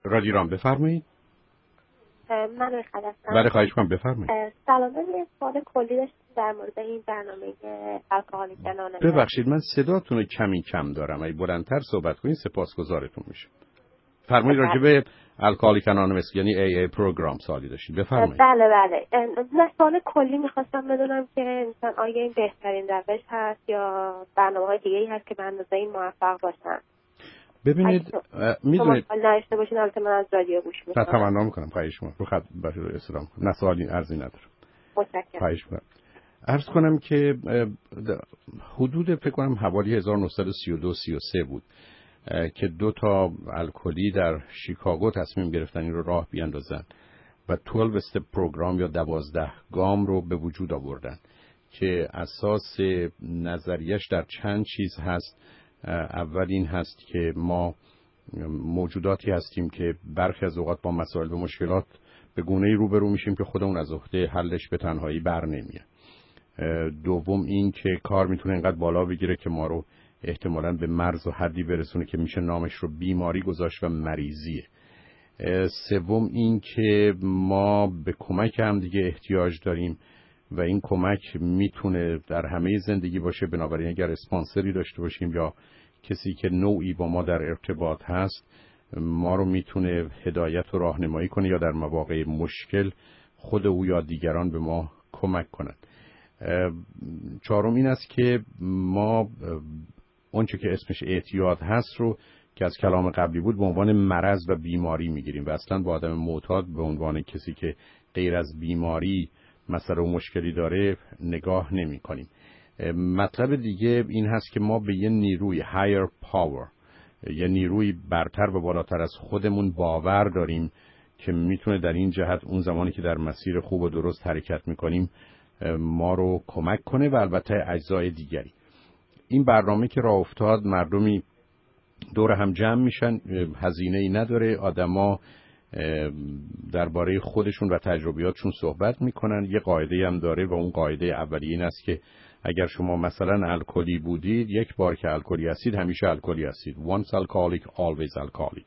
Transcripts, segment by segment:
رادیرام بفرمایید. من رخت هستم. بله خواهش کنم بفرمایید. سلام، یه سوال کلی داشتم در مورد این برنامه الکلیک آنونیمس. ببخشید من صداتون رو کمی کم دارم. اگه بلندتر صحبت کنید سپاسگزارتون میشه. فرمایید راجع به الکلیک آنونیمس یعنی ای پروگرام سوالی داشتید. بفرمایید. بله. من سوال کلی می‌خواستم بدونم که انسان آیا این بهترین روش هست یا برنامه‌های دیگه‌ای هست که به اندازه این موفق باشن؟ ببینید میدونید نوشته باشین البته من از رادیو گوش می‌کنم. تمنا می‌کنم خواهش می‌کنم. رو خط باشه اسلام. نه سوالی ارزی نداره. متشکرم. خواهش می‌کنم. عرض کنم که حدود فکر کنم حوالی 1932 33 بود که دو تا الکلی در شیکاگو تصمیم گرفتن این رو راه بیاندازن و 12 استپ پروگرام یا 12 گام رو به وجود آوردن که اساس نظریش در چند چیز هست. اول این هست که ما موجوداتی هستیم که برخی از اوقات با مسائل و مشکلات به گونه‌ای روبرو میشیم که خودمون از عهده حلش به تنهایی بر نمیاد. دوم این که کار میتونه اینقدر بالا بگیره که ما رو احتمالاً به مرز و حدی برسونه که میشه نامش رو بیماری گذاشت و مریضیه. سوم این که ما به کمک هم دیگه احتیاج داریم و این کمک میتونه در همه زندگی باشه. بنابراین اگر اسپانسری داشته باشیم یا کسی که نوعی با ما در ارتباط هست ما رو میتونه هدایت و راهنمایی کنه یا در مواقع مشکل خود او یا دیگران به ما کمک کنند. چهارم این است که ما اونچه که اسمش اعتیاد هست رو که از کلام قبلی بود به عنوان مرض و بیماری میگیریم و اصلا با آدم معتاد به عنوان کسی که غیر از بیماری مسئله و مشکلی داره نگاه نمی کنیم. مطلب دیگه این هست که ما به یه نیروی higher power، یه نیروی برتر و بالاتر از خودمون باور داریم که میتونه در این جهت اون زمانی که در مسیر خوب و درست حرکت میکنیم ما رو کمک کنه و البته اجزای دیگری. این برنامه که راه افتاد مردمی دور هم جمع میشن، هزینه‌ای نداره، آدما درباره خودشون و تجربیاتشون صحبت میکنن. یه قاعده هم داره و اون قاعده اولیه این است که اگر شما مثلا الکلی بودید، یک بار که الکلی هستید همیشه الکلی هستید. once alcoholic always alcoholic.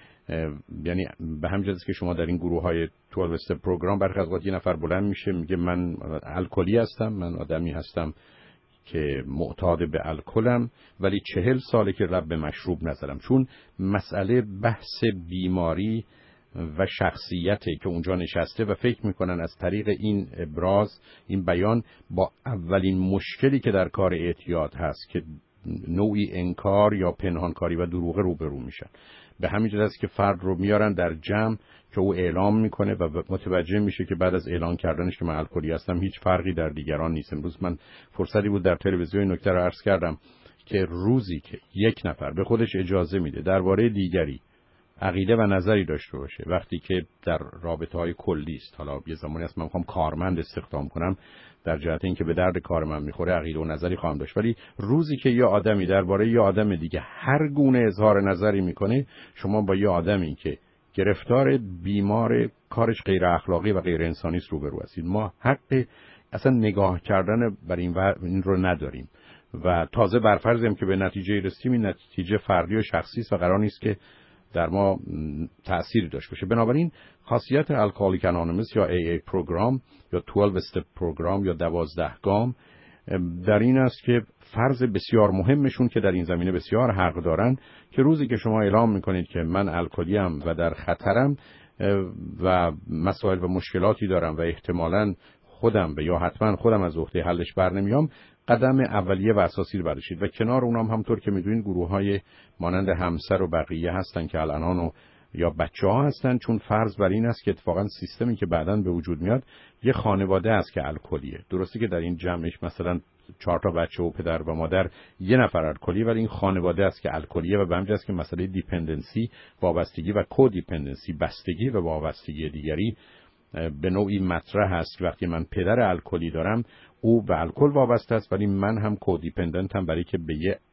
یعنی به همین جهت که شما در این گروه‌های 12 استپ پروگرام برخی از اوقات یه نفر بلند میشه میگه من الکلی هستم، من آدمی هستم که معتاد به الکلم ولی 40 ساله که لب به مشروب نزدم. چون مسئله بحث بیماری و شخصیته که اونجا نشسته و فکر میکنن از طریق این ابراز، این بیان با اولین مشکلی که در کار اعتیاد هست که نوعی انکار یا پنهانکاری و دروغ روبرو میشن. به همین جهت است که فرد رو میارن در جمع که او اعلام میکنه و متوجه میشه که بعد از اعلان کردنش که من الکلی هستم هیچ فرقی در دیگران نیست. امروز من فرصتی بود در تلویزیون نکته رو عرض کردم که روزی که یک نفر به خودش اجازه میده درباره دیگری عقیده و نظری داشته باشه، وقتی که در رابطه‌های کلی است، حالا یه زمانی است من میخوام کارمند استخدام کنم در جهت اینکه به درد کار من میخوره عقیده و نظری خواهم داشت، ولی روزی که یه آدمی درباره یه آدم دیگه هر گونه اظهار نظری میکنه، شما با یه آدمی که گرفتار بیمار کارش غیر اخلاقی و غیر انسانی است روبرو هستید. ما حق اصلا نگاه کردن بر این رو نداریم و تازه برفرضیم که به نتیجه رسیدیم، این نتیجه فردی و شخصی است و قرار نیست که در ما تأثیری داشته باشه. بنابراین خاصیت الکلیک آنونیمس یا AA پروگرام یا 12 استپ پروگرام یا 12 گام در این است که فرض بسیار مهمشون که در این زمینه بسیار حق دارن که روزی که شما اعلام میکنید که من الکلیم و در خطرم و مسائل و مشکلاتی دارم و احتمالاً خودم یا حتما خودم از عهده حلش برنمیام، قدم اولیه و اساسی رو برداشتید و کنار اونام همطور که میدونید گروه‌های مانند همسر و بقیه هستن که الان یا بچه‌ها هستن، چون فرض بر این است که اتفاقا سیستمی که بعداً به وجود میاد یه خانواده است که الکلیه. درسته که در این جمعش مثلا 4 تا بچه و پدر و مادر، یه نفر الکلی، ولی این خانواده است که الکلیه و به همین جهت است که مسئله دیپندنسی، وابستگی و کودیپندنسی، بستگی و وابستگی دیگری به نوعی مطرح هست. وقتی من پدر الکلی دارم او به الکل وابسته است ولی من هم کودیپندنتم برای که به یه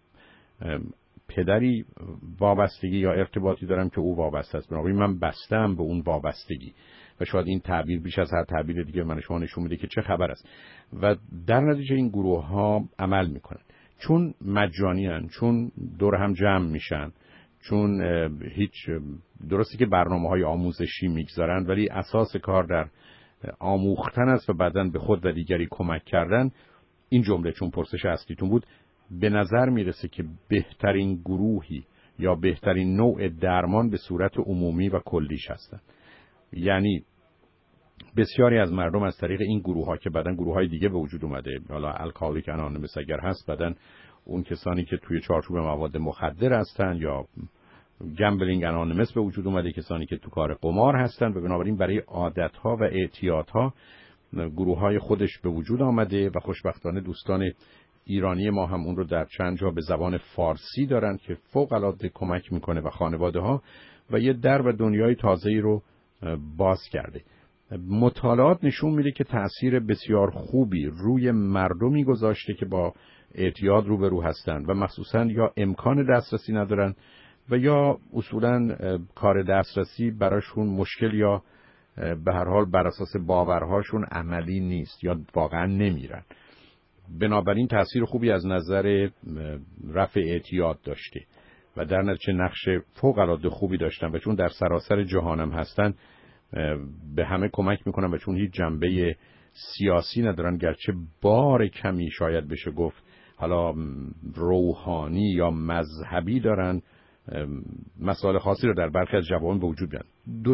پدری وابستگی یا ارتباطی دارم که او وابسته است. بنابراین من بستم به اون وابستگی و شاید این تعبیر بیش از هر تعبیر دیگه من شما نشون میده که چه خبر است. و در نتیجه این گروه ها عمل میکنن چون مجانی هستند، چون دور هم جمع میشن، چون هیچ درسته که برنامه‌های آموزشی میگذارن ولی اساس کار در آموختن است و بعداً به خود و دیگری کمک کردن. این جمله چون پرسش اصلیتون بود، به نظر میرسه که بهترین گروهی یا بهترین نوع درمان به صورت عمومی و کلیش هستن. یعنی بسیاری از مردم از طریق این گروه ها که بعدن گروه های دیگه به وجود اومده، حالا الکالیک انانیمس اگر هست، بعدن اون کسانی که توی چارچوب مواد مخدر هستن، یا گمبلینگ انانیمس به وجود اومده، کسانی که تو کار قمار هستن، و بنابراین برای عادت ها و اعتیاد ها گروه های خودش به وجود آمده و خوشبختانه دوستان ایرانی ما هم اون رو در چند جا به زبان فارسی دارن که فوق العاده کمک میکنه و خانواده ها، و یه در و دنیای تازه‌ای رو باز کرده. مطالعات نشون میده که تأثیر بسیار خوبی روی مردمی گذاشته که با اعتیاد روبرو هستند و مخصوصاً یا امکان دسترسی ندارن و یا اصولاً کار دسترسی براشون مشکل، یا به هر حال بر اساس باورهاشون عملی نیست یا واقعاً نمیرن. بنابراین تأثیر خوبی از نظر رفع اعتیاد داشته و در نتیجه نقش فوق‌العاده خوبی داشتن و چون در سراسر جهانم هستن به همه کمک میکنن و چون هیچ جنبه سیاسی ندارن، گرچه بار کمی شاید بشه گفت حالا روحانی یا مذهبی دارن، مسائل خاصی رو در برخی از جوامع به وجود میارن.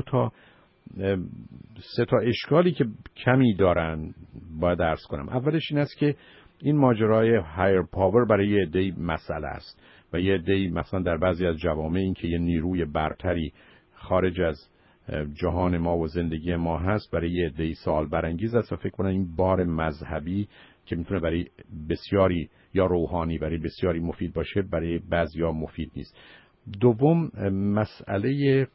سه تا اشکالی که کمی دارن باید عرض کنم. اولش این است که این ماجرای هایر پاور برای یه عده‌ای مسئله است و یه عده‌ای مثلا در بعضی از جوامع این که یه نیروی برتری خارج از جهان ما و زندگی ما هست برای یه عده‌ای سوال برانگیز است و فکر کنم این بار مذهبی که میتونه برای بسیاری یا روحانی برای بسیاری مفید باشه، برای بعضیا مفید نیست. دوم، مسئله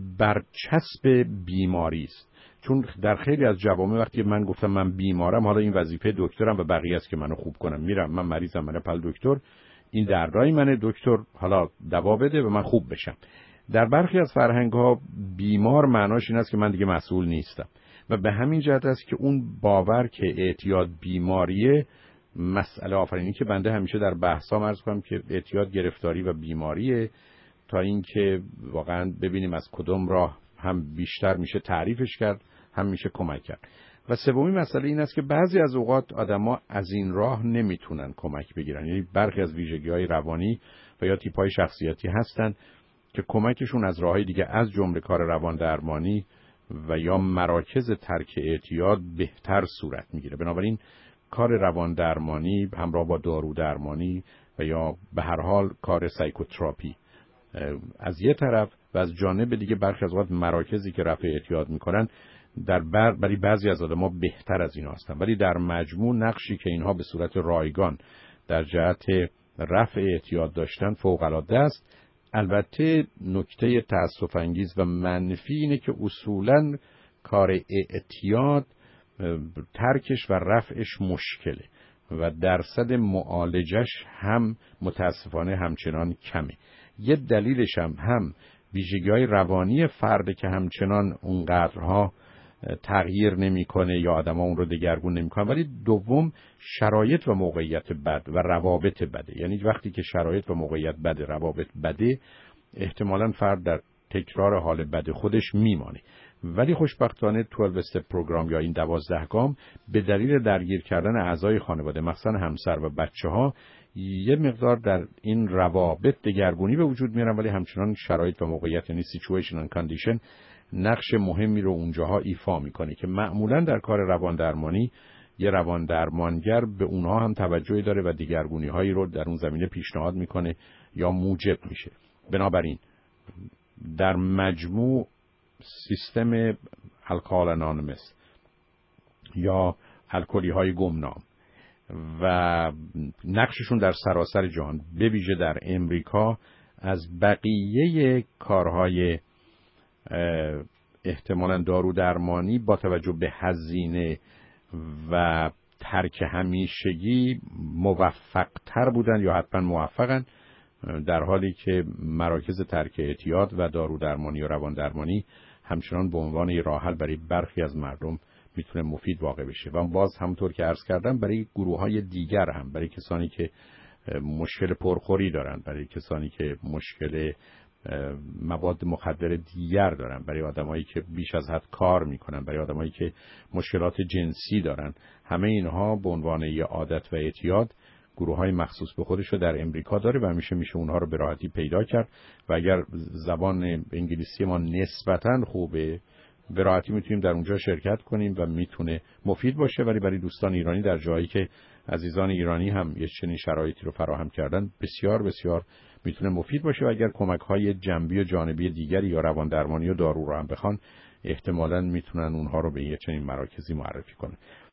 برچسب بیماری است. چون در خیلی از جوامع وقتی من گفتم من بیمارم، حالا این وظیفه دکترم و بقیه است که منو خوب کنم، میرم من مریضم، من پل دکتر، این دردای منه، دکتر حالا دوا بده و من خوب بشم. در برخی از فرهنگ‌ها بیمار معناش این است که من دیگه مسئول نیستم و به همین جهت است که اون باور که اعتیاد بیماریه مسئله آفرینی که بنده همیشه در بحثام عرض کنم که اعتیاد گرفتاری و بیماریه، تا اینکه واقعا ببینیم از کدوم راه هم بیشتر میشه تعریفش کرد، هم میشه کمک کرد. و سومی مسئله این است که بعضی از اوقات آدما از این راه نمیتونن کمک بگیرن، یعنی برخی از ویژگی‌های روانی و یا تیپ‌های شخصیتی هستن که کمکشون از راه‌های دیگه از جمله کار روان درمانی و یا مراکز ترک اعتیاد بهتر صورت میگیره. بنابراین کار روان درمانی همراه با دارو درمانی و یا به هر حال کار سایکوتراپی از یه طرف و از جانب دیگه برخی از اوقات مراکزی که رفع اعتیاد میکنن برای بعضی از آدم‌ها بهتر از اینا هستن، ولی در مجموع نقشی که اینها به صورت رایگان در جهت رفع اعتیاد داشتن فوق‌العاده است. البته نکته تأسف انگیز و منفی اینه که اصولاً کار اعتیاد ترکش و رفعش مشکله و درصد معالجش هم متاسفانه همچنان کمه. یه دلیلش هم ویژگی‌های روانی فرد که همچنان اونقدرها تغییر نمی‌کنه یا آدم‌ها اون رو دگرگون نمی‌کنن، ولی دوم شرایط و موقعیت بد و روابط بده. یعنی وقتی که شرایط و موقعیت بده، روابط بده، احتمالاً فرد در تکرار حال بد خودش میمانه. ولی خوشبختانه 12 استپ پروگرام یا این 12 گام به دلیل درگیر کردن اعضای خانواده مثلا همسر و بچه‌ها یه مقدار در این روابط دگرگونی به وجود میارن، ولی همچنان شرایط و موقعیت یعنی situation and condition نقش مهمی رو اونجاها ایفا میکنه که معمولا در کار روان درمانی یه روان درمانگر به اونها هم توجهی داره و دگرگونی هایی رو در اون زمینه پیشنهاد میکنه یا موجب میشه. بنابراین در مجموع سیستم الکال انانیمس یا الکلی های گمنام و نقششون در سراسر جهان به ویژه در امریکا از بقیه کارهای احتمالاً دارو درمانی با توجه به هزینه و ترک همیشگی موفق تر بودن یا حتما موفقن، در حالی که مراکز ترک اعتیاد و دارو درمانی و روان درمانی همچنان به عنوان راه حل برای برخی از مردم میتونه مفید واقع بشه. و باز همونطور که عرض کردم برای گروه‌های دیگر هم، برای کسانی که مشکل پرخوری دارن، برای کسانی که مشکل مواد مخدر دیگر دارن، برای آدمایی که بیش از حد کار میکنن، برای آدمایی که مشکلات جنسی دارن. همه اینها به عنوان یه عادت و اعتیاد گروه‌های مخصوص به خودش رو در امریکا داره و همیشه میشه اونها رو به راحتی پیدا کرد و اگر زبان انگلیسی ما نسبتاً خوبه به راحتی میتونیم در اونجا شرکت کنیم و میتونه مفید باشه. ولی برای دوستان ایرانی در جایی که عزیزان ایرانی هم یه چنین شرایطی رو فراهم کردن بسیار بسیار میتونه مفید باشه و اگر کمک‌های جنبی و جانبی دیگری یا روان درمانی و دارو رو هم بخوان احتمالاً میتونن اونها رو به یه چنین مراکزی معرفی کنن.